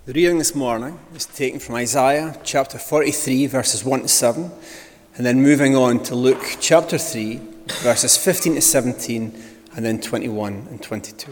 The reading this morning is taken from Isaiah chapter 43, verses 1 to 7, and then moving on to Luke chapter 3, verses 15 to 17, and then 21 and 22.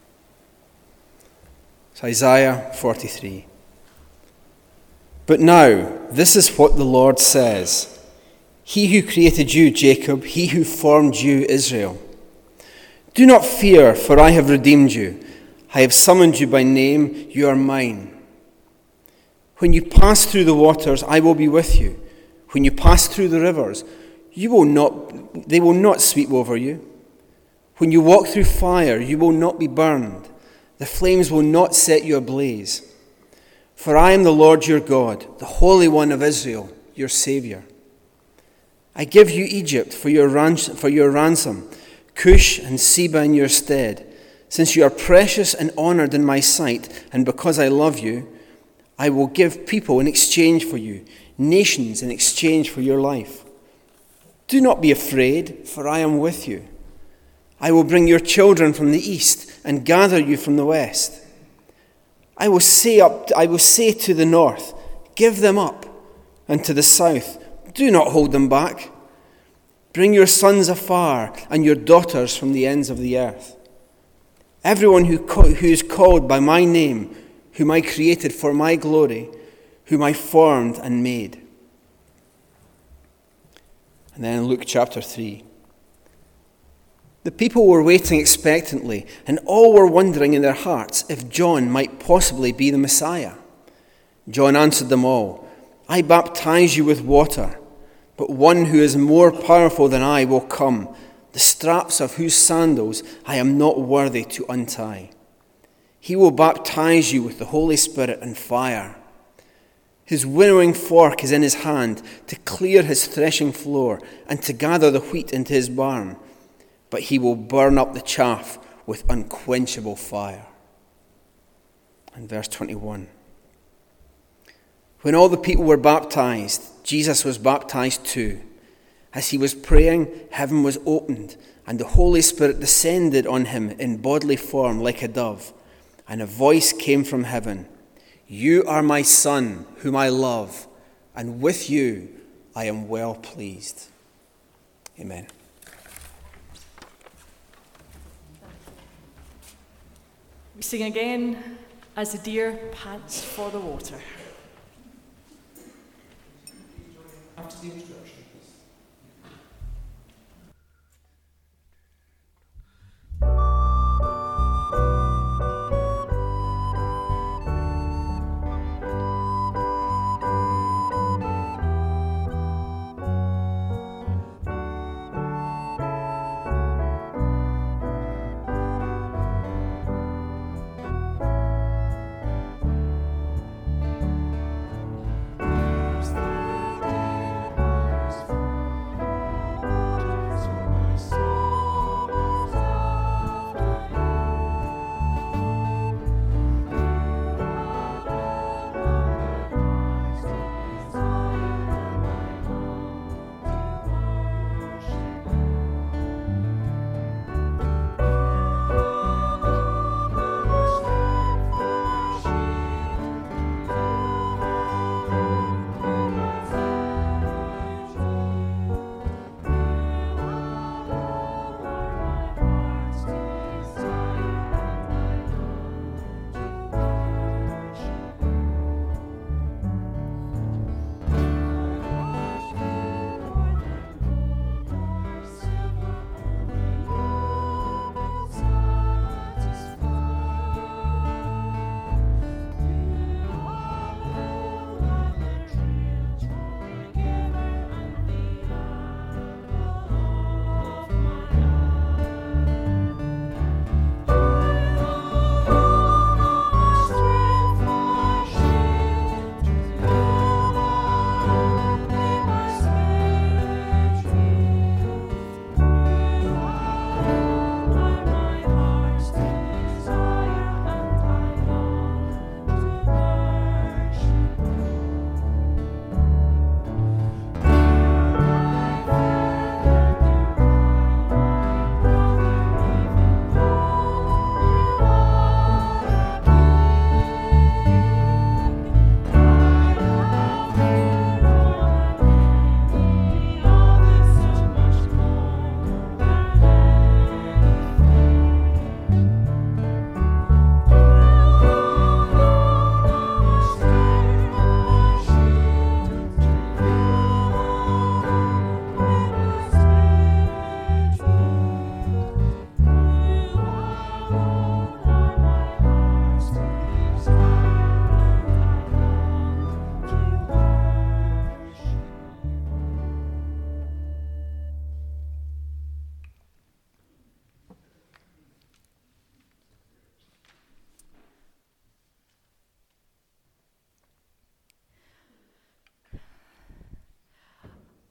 So Isaiah 43. But now, this is what the Lord says. He who created you, Jacob, he who formed you, Israel. Do not fear, for I have redeemed you. I have summoned you by name, you are mine. When you pass through the waters, I will be with you. When you pass through the rivers, they will not sweep over you. When you walk through fire, you will not be burned. The flames will not set you ablaze. For I am the Lord your God, the Holy One of Israel, your Savior. I give you Egypt for your ransom, Cush and Seba in your stead. Since you are precious and honored in my sight, and because I love you, I will give people in exchange for you, nations in exchange for your life. Do not be afraid, for I am with you. I will bring your children from the east and gather you from the west. I will say to the north, give them up, and to the south, do not hold them back. Bring your sons afar and your daughters from the ends of the earth. Everyone who is called by my name, whom I created for my glory, whom I formed and made. And then Luke chapter 3. The people were waiting expectantly, and all were wondering in their hearts if John might possibly be the Messiah. John answered them all, I baptize you with water, but one who is more powerful than I will come, the straps of whose sandals I am not worthy to untie. He will baptize you with the Holy Spirit and fire. His winnowing fork is in his hand to clear his threshing floor and to gather the wheat into his barn, but he will burn up the chaff with unquenchable fire. And verse 21. When all the people were baptized, Jesus was baptized too. As he was praying, heaven was opened, and the Holy Spirit descended on him in bodily form like a dove. And a voice came from heaven, You are my Son, whom I love, and with you I am well pleased. Amen. We sing again, As the deer pants for the water. After the introduction.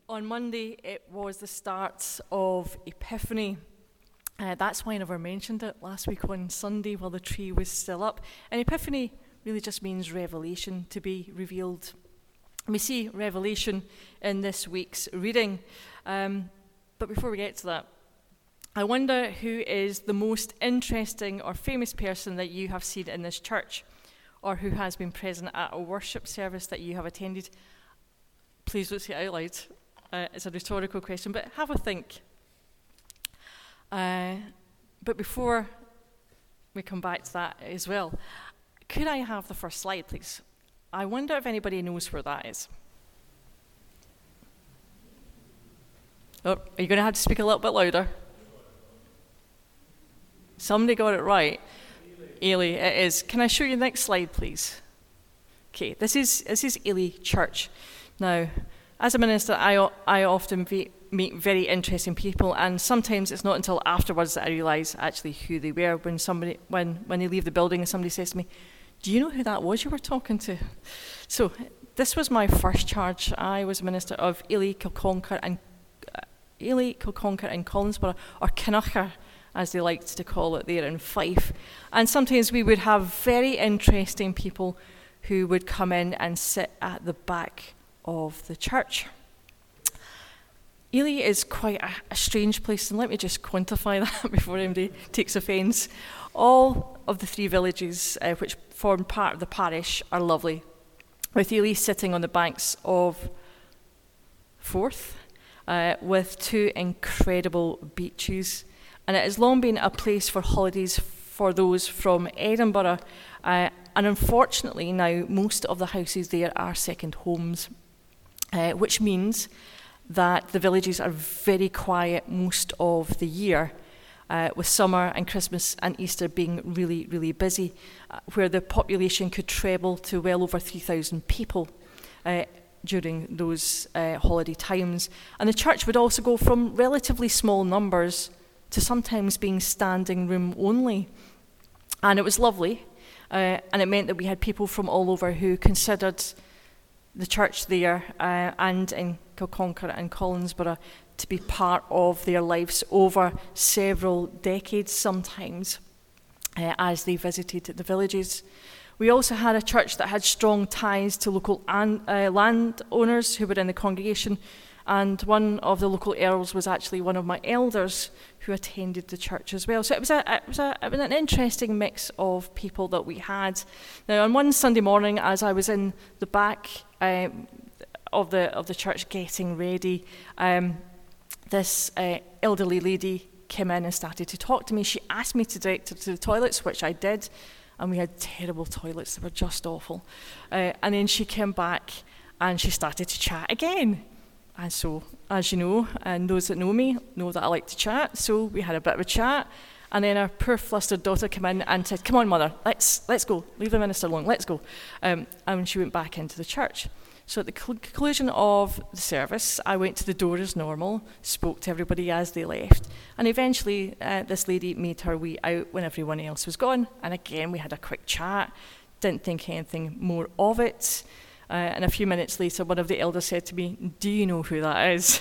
On Monday, it was the start of Epiphany. That's why I never mentioned it last week on Sunday while the tree was still up. And Epiphany really just means revelation, to be revealed. We see revelation in this week's reading. But before we get to that, I wonder who is the most interesting or famous person that you have seen in this church, or who has been present at a worship service that you have attended. Please don't say it out loud. It's a rhetorical question, but have a think. But before we come back to that as well, could I have the first slide, please? I wonder if anybody knows where that is. Oh, are you going to have to speak a little bit louder? Somebody got it right. Ely, it is. Can I show you the next slide, please? Okay, this is Ely Church. Now, as a minister, I often meet very interesting people, and sometimes it's not until afterwards that I realise actually who they were. When they leave the building and somebody says to me, "Do you know who that was you were talking to?" So this was my first charge. I was a minister of Ely, Kilconquhar and Collinsborough, or Kinnacher, as they liked to call it there in Fife. And sometimes we would have very interesting people who would come in and sit at the back of the church. Ely is quite a strange place, and let me just quantify that before anybody takes offence. All of the three villages which form part of the parish are lovely, with Ely sitting on the banks of Forth, with two incredible beaches. And it has long been a place for holidays for those from Edinburgh. And unfortunately now most of the houses there are second homes, which means that the villages are very quiet most of the year, with summer and Christmas and Easter being really, really busy, where the population could treble to well over 3,000 people during those holiday times. And the church would also go from relatively small numbers to sometimes being standing room only. And it was lovely, and it meant that we had people from all over who considered the church there and in Kilconquhar and Collinsborough to be part of their lives over several decades sometimes, as they visited the villages. We also had a church that had strong ties to local landowners who were in the congregation, and one of the local earls was actually one of my elders who attended the church as well. So it was an interesting mix of people that we had. Now, on one Sunday morning, as I was in the back of the church getting ready, this elderly lady came in and started to talk to me. She asked me to direct her to the toilets, which I did, and we had terrible toilets. They were just awful. And then she came back and she started to chat again. And so, as you know, and those that know me know that I like to chat, so we had a bit of a chat, and then our poor flustered daughter came in and said, "Come on, mother, let's go, leave the minister alone, let's go." And she went back into the church. So at the conclusion of the service, I went to the door as normal, spoke to everybody as they left, and eventually this lady made her way out when everyone else was gone, and again we had a quick chat, didn't think anything more of it. And a few minutes later, one of the elders said to me, "Do you know who that is?"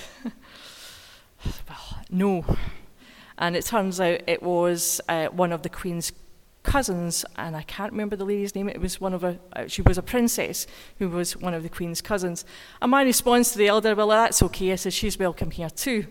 Well, no. And it turns out it was one of the Queen's cousins, and I can't remember the lady's name. It was she was a princess who was one of the Queen's cousins. And my response to the elder, "Well, that's okay." I said, "She's welcome here too."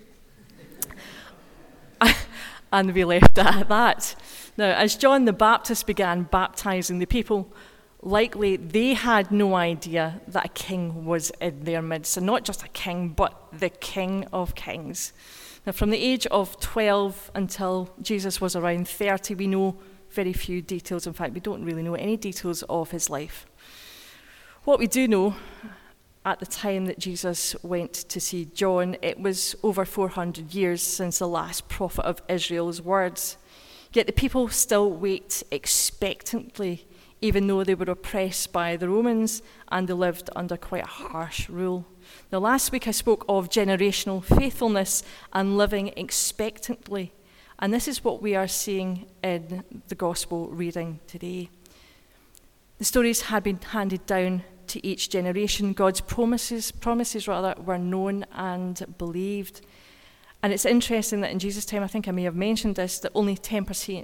And we left it at that. Now, as John the Baptist began baptizing the people, likely they had no idea that a king was in their midst, and not just a king, but the King of Kings. Now, from the age of 12 until Jesus was around 30, we know very few details. In fact, we don't really know any details of his life. What we do know, at the time that Jesus went to see John, it was over 400 years since the last prophet of Israel's words. Yet the people still wait expectantly, even though they were oppressed by the Romans and they lived under quite a harsh rule. Now, last week I spoke of generational faithfulness and living expectantly, and this is what we are seeing in the gospel reading today. The stories had been handed down to each generation. God's promises were known and believed. And it's interesting that in Jesus' time, I think I may have mentioned this, that only 10%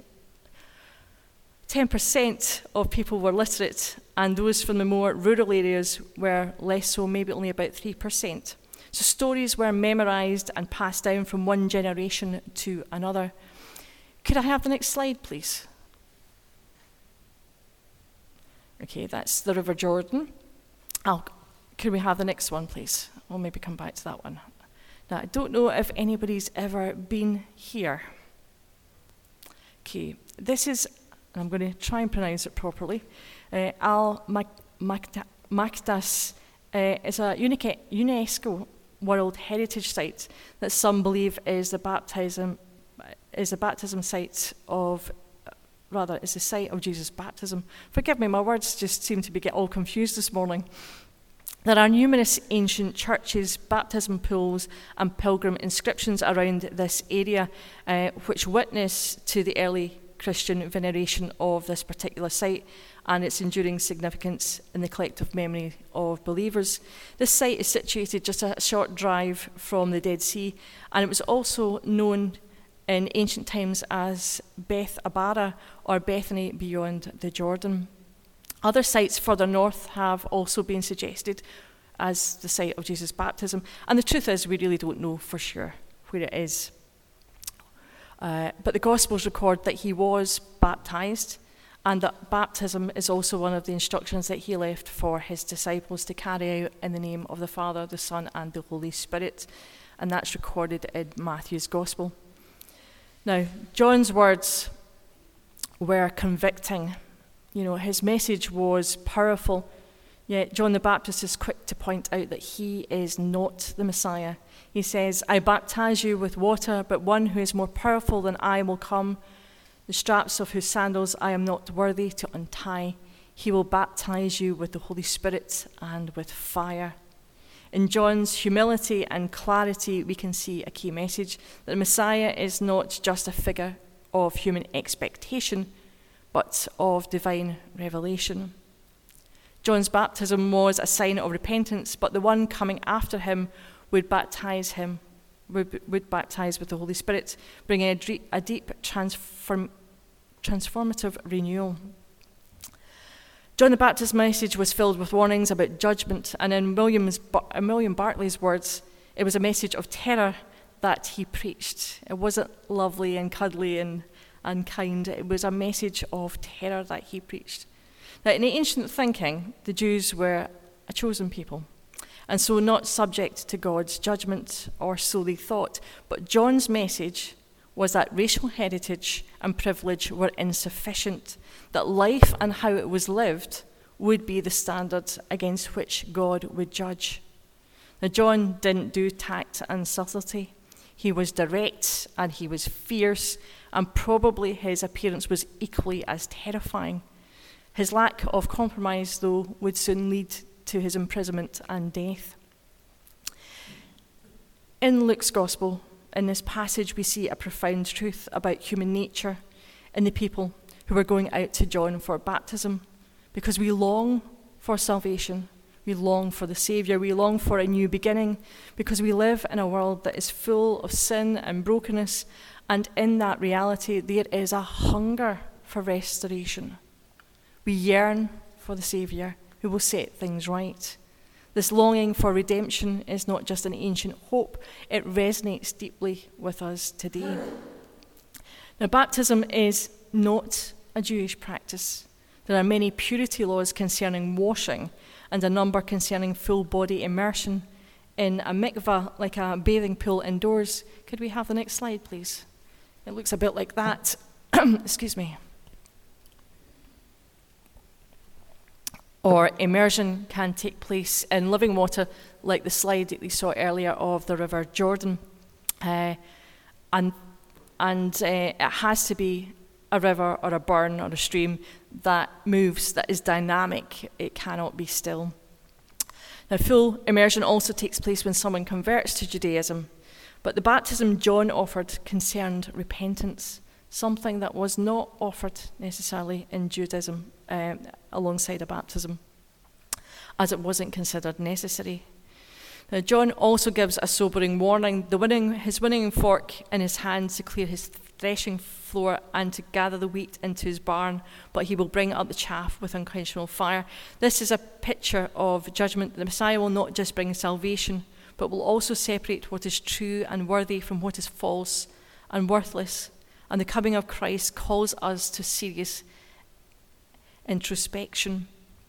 of people were literate, and those from the more rural areas were less so, maybe only about 3%. So stories were memorized and passed down from one generation to another. Could I have the next slide, please? Okay, that's the River Jordan. Could we have the next one, please? We'll maybe come back to that one. Now, I don't know if anybody's ever been here. Okay, this is, and I'm going to try and pronounce it properly, Al-Makdas is a UNESCO World Heritage Site that some believe is the baptism site of, rather, is the site of Jesus' baptism. Forgive me, my words just seem to get all confused this morning. There are numerous ancient churches, baptism pools, and pilgrim inscriptions around this area, which witness to the early Christian veneration of this particular site and its enduring significance in the collective memory of believers. This site is situated just a short drive from the Dead Sea, and it was also known in ancient times as Beth Abara, or Bethany beyond the Jordan. Other sites further north have also been suggested as the site of Jesus' baptism, and the truth is we really don't know for sure where it is. But the Gospels record that he was baptized, and that baptism is also one of the instructions that he left for his disciples to carry out in the name of the Father, the Son, and the Holy Spirit, and that's recorded in Matthew's Gospel. Now, John's words were convicting. You know, his message was powerful, yet John the Baptist is quick to point out that he is not the Messiah. He says, "I baptize you with water, but one who is more powerful than I will come, the straps of whose sandals I am not worthy to untie. He will baptize you with the Holy Spirit and with fire." In John's humility and clarity, we can see a key message, that the Messiah is not just a figure of human expectation, but of divine revelation. John's baptism was a sign of repentance, but the one coming after him would baptize with the Holy Spirit, bringing a deep transformative renewal. John the Baptist's message was filled with warnings about judgment, and in William Barclay's words, it was a message of terror that he preached. It wasn't lovely and cuddly and kind. It was a message of terror that he preached. Now, in ancient thinking, the Jews were a chosen people, and so not subject to God's judgment, or so they thought. But John's message was that racial heritage and privilege were insufficient, that life and how it was lived would be the standard against which God would judge. Now, John didn't do tact and subtlety. He was direct and he was fierce, and probably his appearance was equally as terrifying. His lack of compromise, though, would soon lead to his imprisonment and death. In Luke's Gospel, in this passage, we see a profound truth about human nature in the people who were going out to John for baptism, because we long for salvation, we long for the Saviour, we long for a new beginning, because we live in a world that is full of sin and brokenness, and in that reality there is a hunger for restoration. We yearn for the Saviour who will set things right. This longing for redemption is not just an ancient hope, it resonates deeply with us today. Now, baptism is not a Jewish practice. There are many purity laws concerning washing and a number concerning full body immersion in a mikvah, like a bathing pool indoors. Could we have the next slide, please? It looks a bit like that. Excuse me. Or immersion can take place in living water, like the slide that we saw earlier of the River Jordan. And it has to be a river or a burn or a stream that moves, that is dynamic. It cannot be still. Now, full immersion also takes place when someone converts to Judaism, but the baptism John offered concerned repentance, something that was not offered necessarily in Judaism alongside a baptism. as it wasn't considered necessary. Now, John also gives a sobering warning. His winnowing fork in his hand to clear his threshing floor and to gather the wheat into his barn, but he will bring up the chaff with unquenchable fire. This is a picture of judgment. The Messiah will not just bring salvation, but will also separate what is true and worthy from what is false and worthless. And the coming of Christ calls us to serious introspection.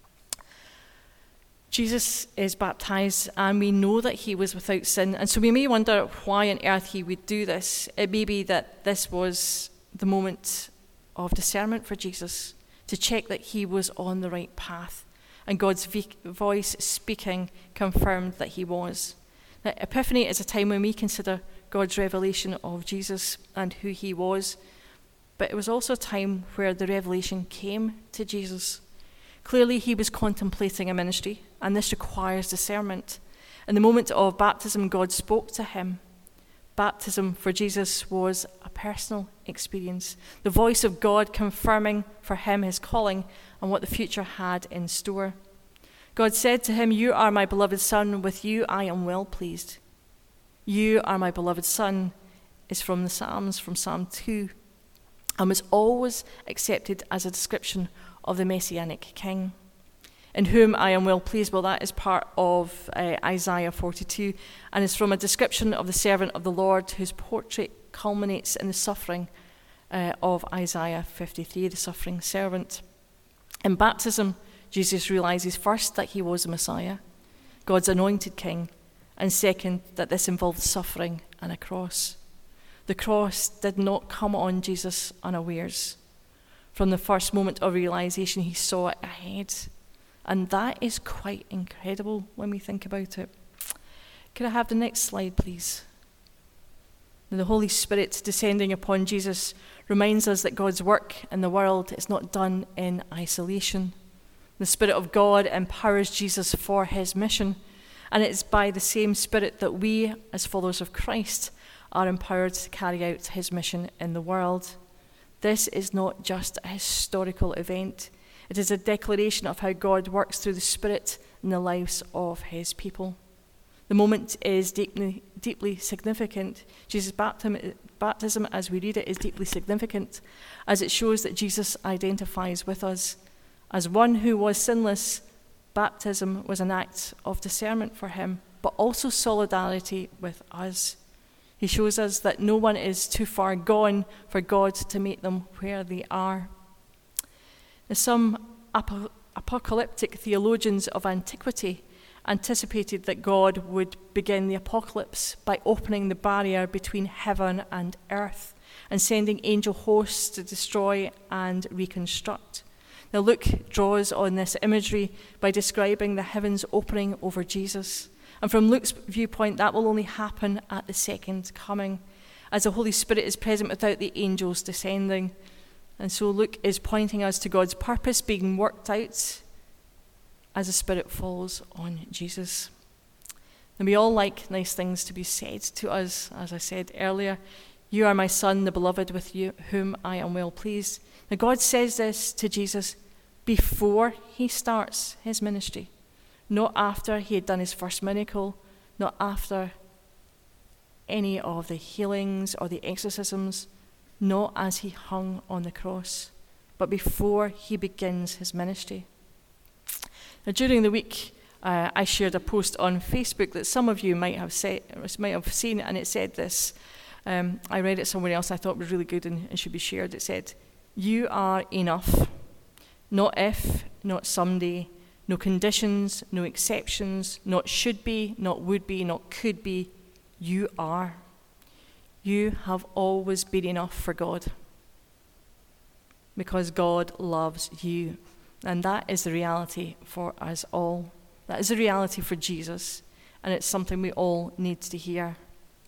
Jesus is baptized, and we know that he was without sin. And so we may wonder why on earth he would do this. It may be that this was the moment of discernment for Jesus, to check that he was on the right path. And God's voice speaking confirmed that he was. Now, Epiphany is a time when we consider God's revelation of Jesus and who he was. But it was also a time where the revelation came to Jesus. Clearly, he was contemplating a ministry, and this requires discernment. In the moment of baptism, God spoke to him. Baptism for Jesus was a personal experience, the voice of God confirming for him his calling and what the future had in store. God said to him, "You are my beloved Son, with you I am well pleased." "You are my beloved Son" is from the Psalms, from Psalm 2, and was always accepted as a description of the Messianic King. "In whom I am well pleased," well, that is part of Isaiah 42, and is from a description of the servant of the Lord, whose portrait culminates in the suffering of Isaiah 53, the suffering servant. In baptism, Jesus realizes first that he was the Messiah, God's anointed king, and second, that this involved suffering and a cross. The cross did not come on Jesus unawares. From the first moment of realization, he saw it ahead. And that is quite incredible when we think about it. Could I have the next slide, please? The Holy Spirit descending upon Jesus reminds us that God's work in the world is not done in isolation. The Spirit of God empowers Jesus for his mission, and it is by the same Spirit that we, as followers of Christ, are empowered to carry out his mission in the world. This is not just a historical event. It is a declaration of how God works through the Spirit in the lives of his people. The moment is deeply significant. Jesus' baptism, as we read it, is deeply significant, as it shows that Jesus identifies with us. As one who was sinless, baptism was an act of discernment for him, but also solidarity with us. He shows us that no one is too far gone for God to meet them where they are. Now, some apocalyptic theologians of antiquity anticipated that God would begin the apocalypse by opening the barrier between heaven and earth and sending angel hosts to destroy and reconstruct. Now, Luke draws on this imagery by describing the heavens opening over Jesus. And from Luke's viewpoint, that will only happen at the second coming, as the Holy Spirit is present without the angels descending. And so Luke is pointing us to God's purpose being worked out as the Spirit falls on Jesus. And we all like nice things to be said to us, as I said earlier. "You are my Son, the beloved, with you whom I am well pleased." Now, God says this to Jesus before he starts his ministry. Not after he had done his first miracle, not after any of the healings or the exorcisms, not as he hung on the cross, but before he begins his ministry. Now, during the week, I shared a post on Facebook that some of you might have seen, and it said this. I read it somewhere else. I thought it was really good and should be shared. It said, "You are enough. Not if, not someday. No conditions, no exceptions, not should be, not would be, not could be. You are. You have always been enough for God, because God loves you." And that is the reality for us all. That is the reality for Jesus, and it's something we all need to hear.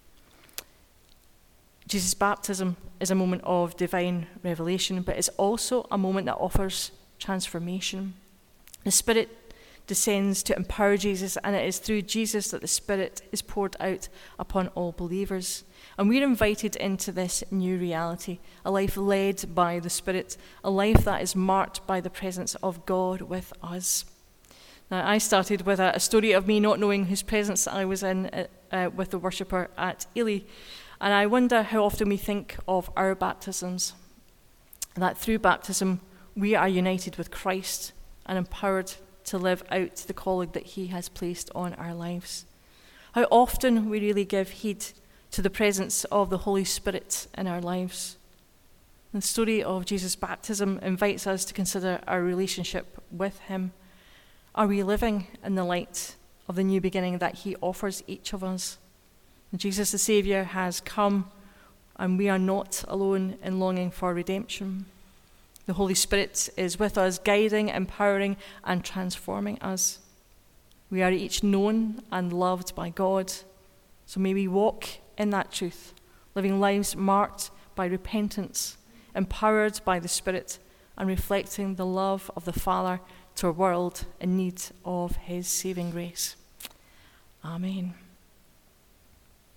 Jesus' baptism is a moment of divine revelation, but it's also a moment that offers transformation. The Spirit descends to empower Jesus, and it is through Jesus that the Spirit is poured out upon all believers. And we're invited into this new reality, a life led by the Spirit, a life that is marked by the presence of God with us. Now, I started with a story of me not knowing whose presence I was in with the worshipper at Ely. And I wonder how often we think of our baptisms, that through baptism we are united with Christ and empowered to live out the calling that he has placed on our lives. How often we really give heed to the presence of the Holy Spirit in our lives. The story of Jesus' baptism invites us to consider our relationship with him. Are we living in the light of the new beginning that he offers each of us? And Jesus the Saviour has come, and we are not alone in longing for redemption. The Holy Spirit is with us, guiding, empowering, and transforming us. We are each known and loved by God, so may we walk in that truth, living lives marked by repentance, empowered by the Spirit, and reflecting the love of the Father to a world in need of his saving grace. Amen.